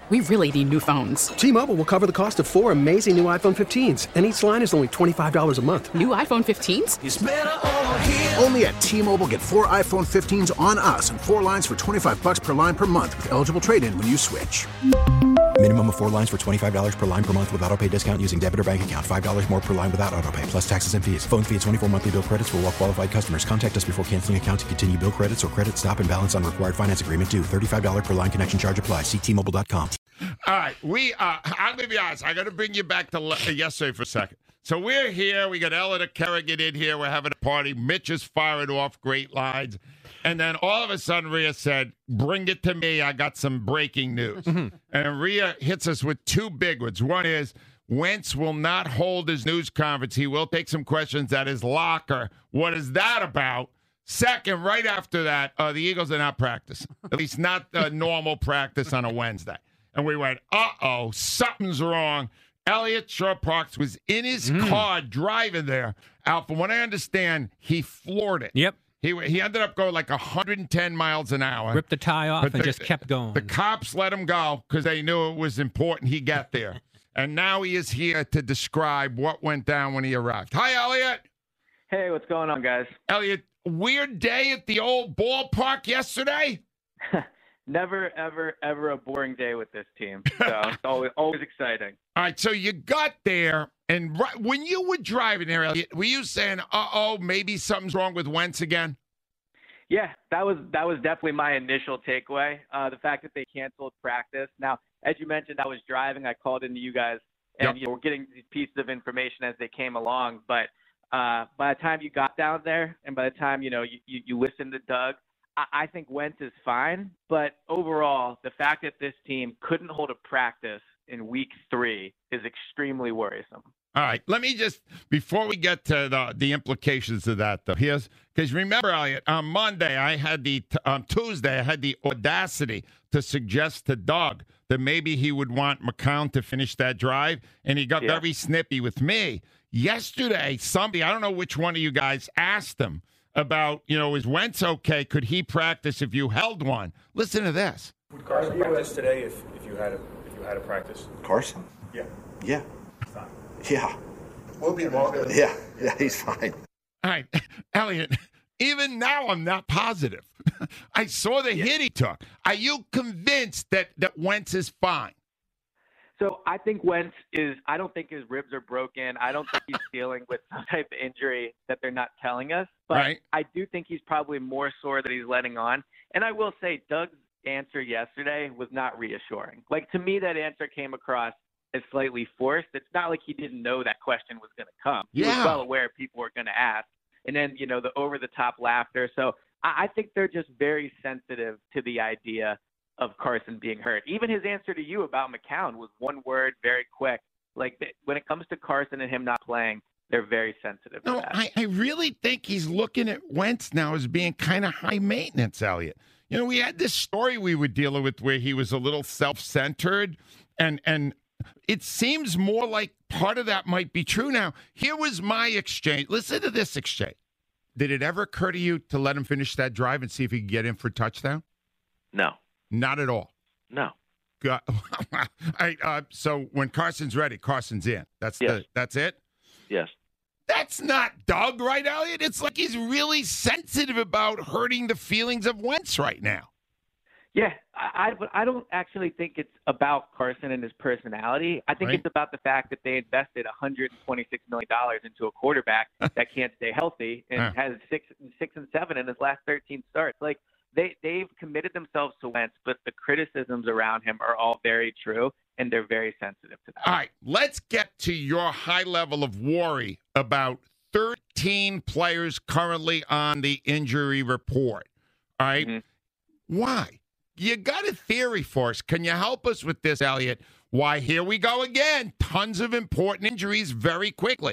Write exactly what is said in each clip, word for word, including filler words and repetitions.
We really need new phones. T-Mobile will cover the cost of four amazing new iPhone fifteens, and each line is only twenty-five dollars a month. New iPhone fifteens? It's better over here. Only at T-Mobile, get four iPhone fifteens on us and four lines for twenty-five bucks per line per month with eligible trade-in when you switch. Minimum of four lines for twenty-five dollars per line per month with autopay discount using debit or bank account. five dollars more per line without autopay, plus taxes and fees. Phone fee at twenty-four monthly bill credits for well-qualified customers. Contact us before canceling account to continue bill credits or credit stop and balance on required finance agreement due. thirty-five dollars per line connection charge applies. See T Mobile dot com. All right, we. Uh, I'm gonna be honest. I got to bring you back to le- yesterday for a second. So we're here. We got Ella Kerrigan in here. We're having a party. Mitch is firing off great lines, and then all of a sudden, Rhea said, "Bring it to me. I got some breaking news." Mm-hmm. And Rhea hits us with two big ones. One is Wentz will not hold his news conference. He will take some questions at his locker. What is that about? Second, right after that, uh, the Eagles are not practicing. At least not uh, normal practice on a Wednesday. And we went, uh-oh, something's wrong. Elliot Shore-Parks was in his mm. car driving there. Al, from what I understand, he floored it. Yep. He he ended up going like one hundred ten miles an hour. Ripped the tie off and the, just kept going. The cops let him go because they knew it was important he got there. And now he is here to describe what went down when he arrived. Hi, Elliot. Hey, what's going on, guys? Elliot, weird day at the old ballpark yesterday? Never, ever, ever a boring day with this team. So it's always, always exciting. All right, so you got there, and right, when you were driving there, Elliot, were you saying, uh-oh, maybe something's wrong with Wentz again? Yeah, that was that was definitely my initial takeaway, uh, the fact that they canceled practice. Now, as you mentioned, I was driving. I called into you guys, and yep. you know, we're getting these pieces of information as they came along. But uh, by the time you got down there and by the time, you know, you, you, you listened to Doug, I think Wentz is fine, but overall, the fact that this team couldn't hold a practice in week three is extremely worrisome. All right, let me just, before we get to the, the implications of that, though, here's, because remember, Elliot, on Monday, I had the, on Tuesday, I had the audacity to suggest to Doug that maybe he would want McCown to finish that drive, and he got yeah. very snippy with me. Yesterday, somebody, I don't know which one of you guys asked him, about, you know, is Wentz okay? Could he practice if you held one? Listen to this. Would Carson practice today if, if you had a if you had a practice? Carson? Yeah. Yeah. Fine. Yeah. We'll be involved. Yeah. Yeah, he's fine. All right, Elliot, even now I'm not positive. I saw the yeah. hit he took. Are you convinced that, that Wentz is fine? So I think Wentz is – I don't think his ribs are broken. I don't think he's dealing with some type of injury that they're not telling us. But right. I do think he's probably more sore that he's letting on. And I will say Doug's answer yesterday was not reassuring. Like, to me, that answer came across as slightly forced. It's not like he didn't know that question was going to come. He yeah. was well aware people were going to ask. And then, you know, the over-the-top laughter. So I, I think they're just very sensitive to the idea of Carson being hurt. Even his answer to you about McCown was one word, very quick. Like, when it comes to Carson and him not playing, they're very sensitive to no, that. I, I really think he's looking at Wentz now as being kind of high maintenance, Elliot. You know, we had this story we were dealing with where he was a little self-centered, and and it seems more like part of that might be true now. Here was my exchange. Listen to this exchange. Did it ever occur to you to let him finish that drive and see if he could get in for a touchdown? No. Not at all. No. Got, I, uh, so when Carson's ready, Carson's in. That's yes. the, that's it? Yes. That's not Doug, right, Elliot? It's like he's really sensitive about hurting the feelings of Wentz right now. Yeah, I, I, I don't actually think it's about Carson and his personality. I think right. it's about the fact that they invested one hundred twenty-six million dollars into a quarterback that can't stay healthy and uh. has six, six and seven in his last thirteen starts. Like, They, they've committed themselves to Wentz, but the criticisms around him are all very true, and they're very sensitive to that. All right, let's get to your high level of worry about thirteen players currently on the injury report. All right? Mm-hmm. Why? You got a theory for us. Can you help us with this, Elliot? Why, here we go again. Tons of important injuries very quickly.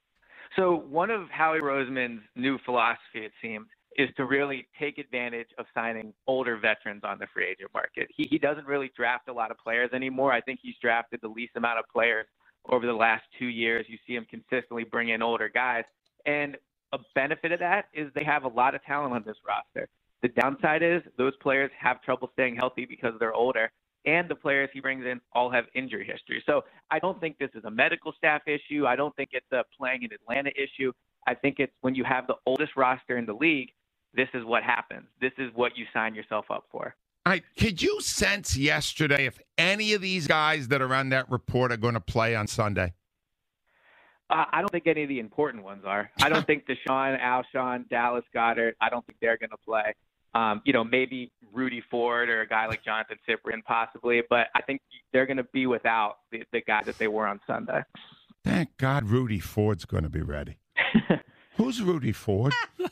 So one of Howie Roseman's new philosophy, it seems, is to really take advantage of signing older veterans on the free agent market. He, he doesn't really draft a lot of players anymore. I think he's drafted the least amount of players over the last two years. You see him consistently bring in older guys. And a benefit of that is they have a lot of talent on this roster. The downside is those players have trouble staying healthy because they're older. and the players he brings in all have injury history. So I don't think this is a medical staff issue. I don't think it's a playing in Atlanta issue. I think it's when you have the oldest roster in the league, this is what happens. This is what you sign yourself up for. All right, could you sense yesterday if any of these guys that are on that report are going to play on Sunday? Uh, I don't think any of the important ones are. I don't think Deshaun, Alshon, Dallas Goedert, I don't think they're going to play. Um, you know, maybe Rudy Ford or a guy like Jonathan Cyprien possibly, but I think they're going to be without the, the guy that they were on Sunday. Thank God Rudy Ford's going to be ready. Who's Rudy Ford?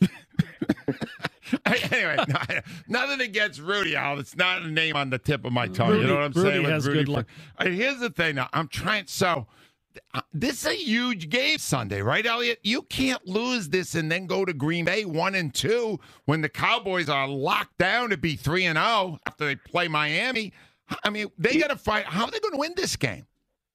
Anyway, no, nothing against Rudy, Al. It's not a name on the tip of my tongue. Rudy, you know what I'm Rudy saying? has Rudy good Ford. luck. All right, here's the thing now. I'm trying. So uh, this is a huge game Sunday, right, Elliot? You can't lose this and then go to Green Bay one and two when the Cowboys are locked down to be three and zero after they play Miami. I mean, they got to fight. How are they going to win this game?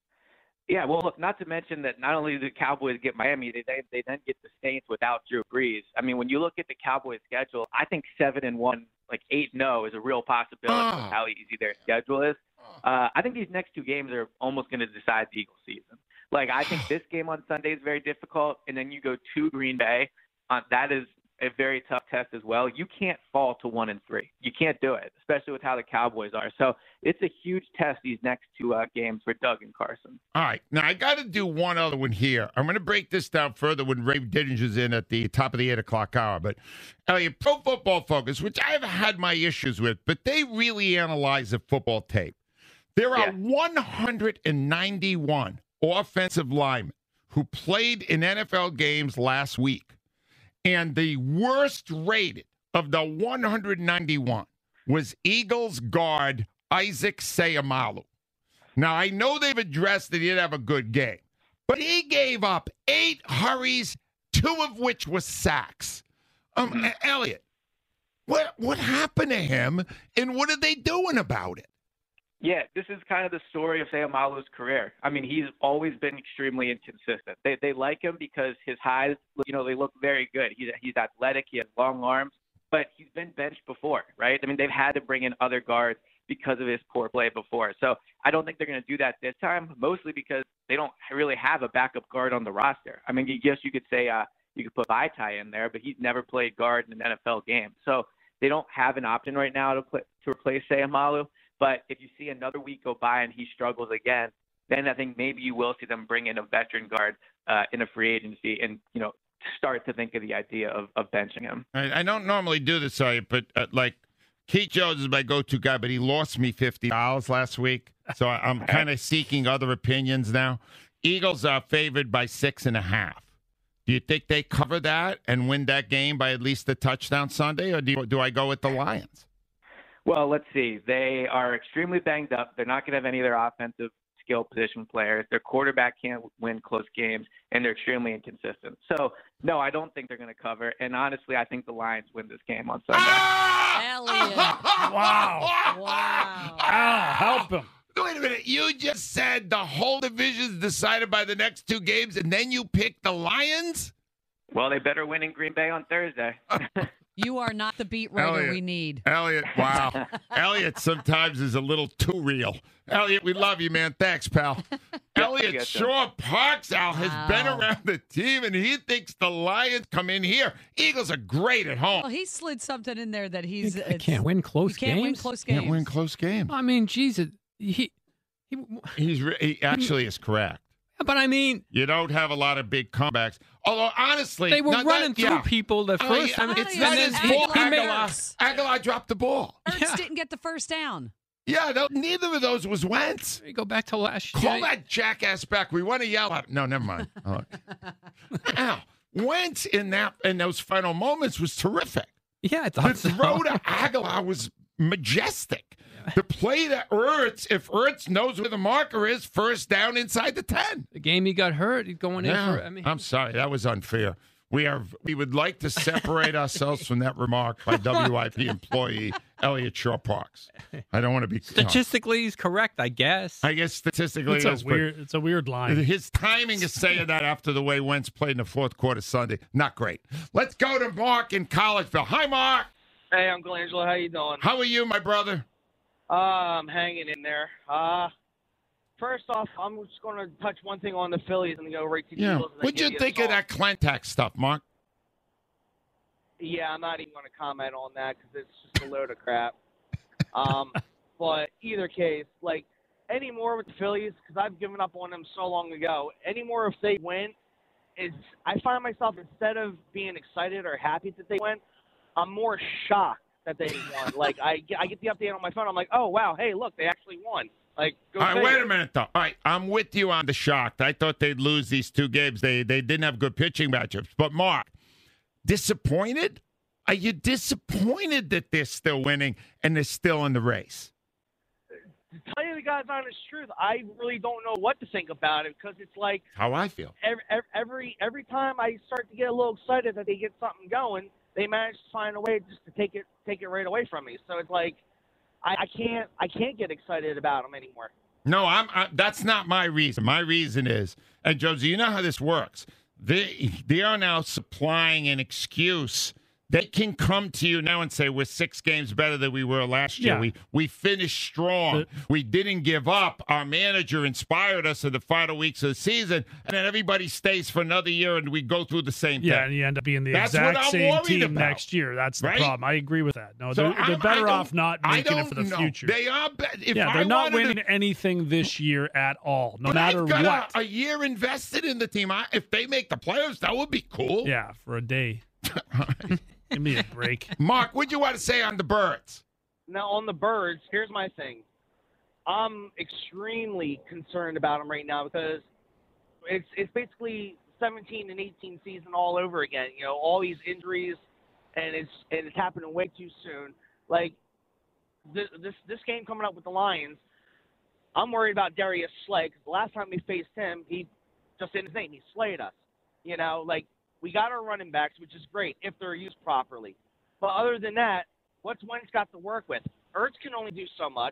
Yeah, well, look, not to mention that not only do the Cowboys get Miami, they, they they then get the Saints without Drew Brees. I mean, when you look at the Cowboys' schedule, I think seven and one, like eight and zero, is a real possibility Oh. of how easy their schedule is. Uh, I think these next two games are almost going to decide the Eagles' season. Like, I think this game on Sunday is very difficult, and then you go to Green Bay. Uh, that is a very tough test as well. You can't fall to one and three. You can't do it, especially with how the Cowboys are. So it's a huge test these next two uh, games for Doug and Carson. All right. Now, I got to do one other one here. I'm going to break this down further when Ray Didinger's in at the top of the eight o'clock hour. But, Elliot, Pro Football Focus, which I've had my issues with, but they really analyze the football tape. There are Yeah. one hundred ninety-one offensive linemen who played in N F L games last week. And the worst rated of the one hundred ninety-one was Eagles guard Isaac Seumalo. Now, I know they've addressed that he didn't have a good game, but he gave up eight hurries, two of which was sacks. Um, Mm-hmm. Elliot, what what happened to him, and what are they doing about it? Yeah, this is kind of the story of Seumalo's career. I mean, he's always been extremely inconsistent. They they like him because his highs, you know, they look very good. He's he's athletic, he has long arms, but he's been benched before, right? I mean, they've had to bring in other guards because of his poor play before. So I don't think they're going to do that this time, mostly because they don't really have a backup guard on the roster. I mean, I guess you could say uh, you could put Vaitai in there, but he's never played guard in an N F L game. So they don't have an option right now to play, to replace Seumalo. But if you see another week go by and he struggles again, then I think maybe you will see them bring in a veteran guard uh, in a free agency and, you know, start to think of the idea of, of benching him. I, I don't normally do this, Elliot, but uh, like Keith Jones is my go-to guy, but he lost me fifty dollars last week. So I, I'm kind of seeking other opinions now. Eagles are favored by six and a half. Do you think they cover that and win that game by at least a touchdown Sunday, or do, you, do I go with the Lions? Well, let's see. They are extremely banged up. They're not going to have any of their offensive skill position players. Their quarterback can't win close games, and they're extremely inconsistent. So, no, I don't think they're going to cover. And honestly, I think the Lions win this game on Sunday. Elliot. Wow. Wow. Al, help him. Wait a minute. You just said the whole division's decided by the next two games, and then you picked the Lions? Well, they better win in Green Bay on Thursday. You are not the beat writer Elliot. we need. Elliot, wow. Elliot sometimes is a little too real. Elliot, we love you, man. Thanks, pal. Elliot guys, Shaw Parks, Al, has Wow. been around the team, and he thinks the Lions come in here. Eagles are great at home. Well, he slid something in there that he's. You it's- can't win close you can't win games. close games. Can't win close games. I mean, Jesus, he, he, He's re- he actually is correct. but I mean, You don't have a lot of big comebacks. Although, honestly, they were not- running not- through yeah. people the Oh, first yeah, time. It's and not then his Aguilar fault. Aguilar, hurts. Aguilar dropped the ball. Ertz Yeah. didn't get the first down. Yeah, no, neither of those was Wentz. You go back to last Call year. that jackass back. We want to yell at him. No, never mind. Oh, okay. Al, Wentz in that in those final moments was terrific. Yeah, I The thought so. throw to Aguilar was majestic. The play to Ertz, if Ertz knows where the marker is, first down inside the ten. The game he got hurt, he's going in Yeah. for. I mean, I'm sorry, that was unfair. We are. We would like to separate ourselves from that remark by W I P employee Elliot Shaw Parks. I don't want to be statistically, he's correct, I guess. I guess statistically, It's it is, a but weird. It's a weird line. his timing is saying that after the way Wentz played in the fourth quarter Sunday. Not great. Let's go to Mark in Collegeville. Hi, Mark. Hey, Uncle Angelo. How you doing? How are you, my brother? Uh, I'm hanging in there. Uh, first off, I'm just going to touch one thing on the Phillies and go right to the Yeah. Eagles. and then What'd give you the think of song. that Clentac stuff, Mark? Yeah, I'm not even going to comment on that because it's just a load of crap. Um, but either case, like, any more with the Phillies, because I've given up on them so long ago, any more if they win, is I find myself, instead of being excited or happy that they win, I'm more shocked that they won. Like, I get, I get the update on my phone. I'm like, oh, wow, hey, look, they actually won. Like, go All right, figure. wait a minute, though. All right, I'm with you on the shocked. I thought they'd lose these two games. They they didn't have good pitching matchups. But, Mark, disappointed? Are you disappointed that they're still winning and they're still in the race? To tell you the God's honest truth, I really don't know what to think about it because it's like How I feel. every, every every time I start to get a little excited that they get something going, they manage to find a way just to take it take it right away from me. So it's like I, I can't I can't get excited about them anymore. No, I'm. I, that's not my reason. My reason is, and Josie, you know how this works. They they are now supplying an excuse. They can come to you now and say, we're six games better than we were last year. Yeah. We we finished strong. The- we didn't give up. Our manager inspired us in the final weeks of the season, and then everybody stays for another year, and we go through the same Yeah, thing. and you end up being the That's what exact I'm same worried team about. next year. That's the Right? problem. I agree with that. No, So they're, I'm- they're better I off don't- not I making it don't for the know. future. They are. Be- if yeah, I they're not wanted winning to- anything this year at all, no but matter I've got what. A, a year invested in the team. I, if they make the playoffs, that would be cool. Yeah, for a day. Give me a break. Mark, what'd you want to say on the Birds? Now on the Birds, here's my thing. I'm extremely concerned about them right now because it's it's basically seventeen and eighteen season all over again. You know, all these injuries, and it's and it's happening way too soon. Like this this this game coming up with the Lions, I'm worried about Darius Slay because the last time we faced him, he just in his name, he slayed us. You know, like we got our running backs, which is great if they're used properly. But other than that, what's Wentz got to work with? Ertz can only do so much.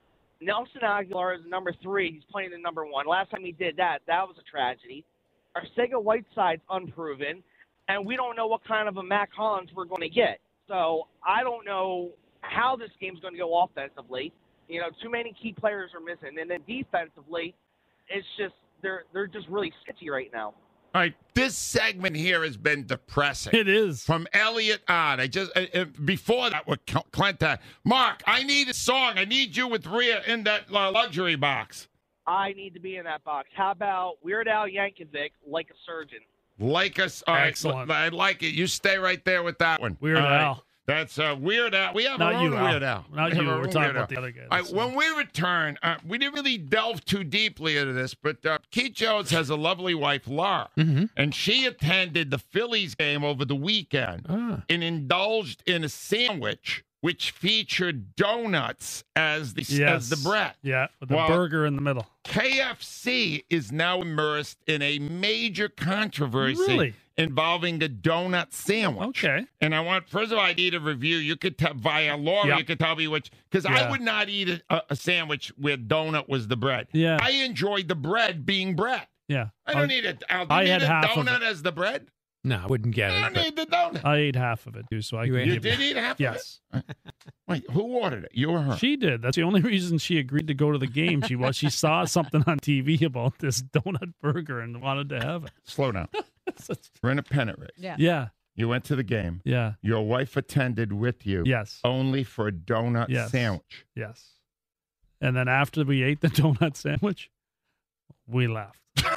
Nelson Aguilar is number three. He's playing the number one. Last time he did that, that was a tragedy. Arcega Whiteside's unproven, and we don't know what kind of a Mac Hollins we're going to get. So I don't know how this game's going to go offensively. You know, too many key players are missing. And then defensively, it's just they're they're just really sketchy right now. All right, this segment here has been depressing. It is. From Elliot on. I just uh, uh, before that with Cl- Clinton. Mark, I need a song. I need you with Rhea in that uh, luxury box. I need to be in that box. How about Weird Al Yankovic, Like a Surgeon? Like us. All right, Excellent. I like it. You stay right there with that one. Weird All right. Al. That's uh, Weird Al. We have Not our you, own Al. Weird Al. Not We have you. our We're own talking Weird about Al. the other guy. All right, when we return, uh, we didn't really delve too deeply into this, but uh, Keith Jones has a lovely wife, Laura, Mm-hmm. and she attended the Phillies game over the weekend Ah. and indulged in a sandwich which featured donuts as the Yes. as the bread. Yeah, with the Well, burger in the middle. K F C is now immersed in a major controversy Really? involving the donut sandwich. Okay. And I want, first of all, I need a review. You could tell via Laura, Yep. you could tell me which, because I Yeah. would not eat a, a sandwich where donut was the bread. Yeah. I enjoyed the bread being bread. Yeah. I don't I, need it. Uh, do I you had need a half of donut it. as the bread? No, I wouldn't get I it. don't but- need the donut. I ate half of it too, so I You could ate you give did eat half Yes. of it? Wait, who ordered it? You or her? She did. That's the only reason she agreed to go to the game. She was she saw something on T V about this donut burger and wanted to have it. Slow down. We're in a pennant race. Yeah. Yeah. You went to the game. Yeah. Your wife attended with you. Yes. Only for a donut Yes. sandwich. Yes. And then after we ate the donut sandwich, we left.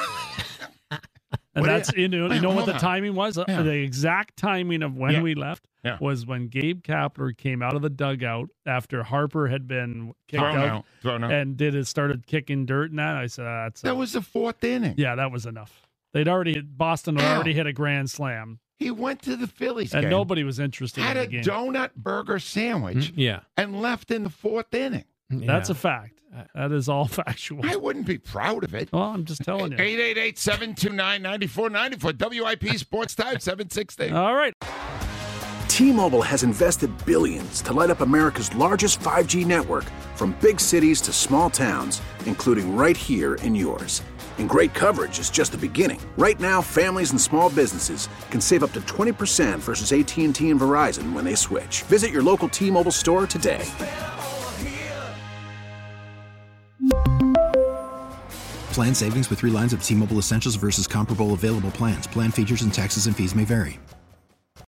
And What do that's you- you know, Wait, you know what hold the on. timing was? Yeah. The exact timing of when Yeah. we left Yeah. was when Gabe Kapler came out of the dugout after Harper had been kicked Thrown out, out. Thrown out. and did it started kicking dirt and that. I said, ah, that's That enough." was the fourth inning. Yeah, that was enough. They'd already Boston had Ow. already hit a grand slam, He went to the Phillies and game, nobody was interested had in a the game. donut burger sandwich, Yeah. and left in the fourth inning. That's Yeah. a fact. That is all factual. I wouldn't be proud of it. Well, I'm just telling you. eight eight eight, seven two nine, nine four nine four W I P Sports Time seven sixty. All right. T-Mobile has invested billions to light up America's largest five G network, from big cities to small towns, including right here in yours. And great coverage is just the beginning. Right now, families and small businesses can save up to twenty percent versus A T and T and Verizon when they switch. Visit your local T-Mobile store today. Plan savings with three lines of T-Mobile Essentials versus comparable available plans. Plan features and taxes and fees may vary.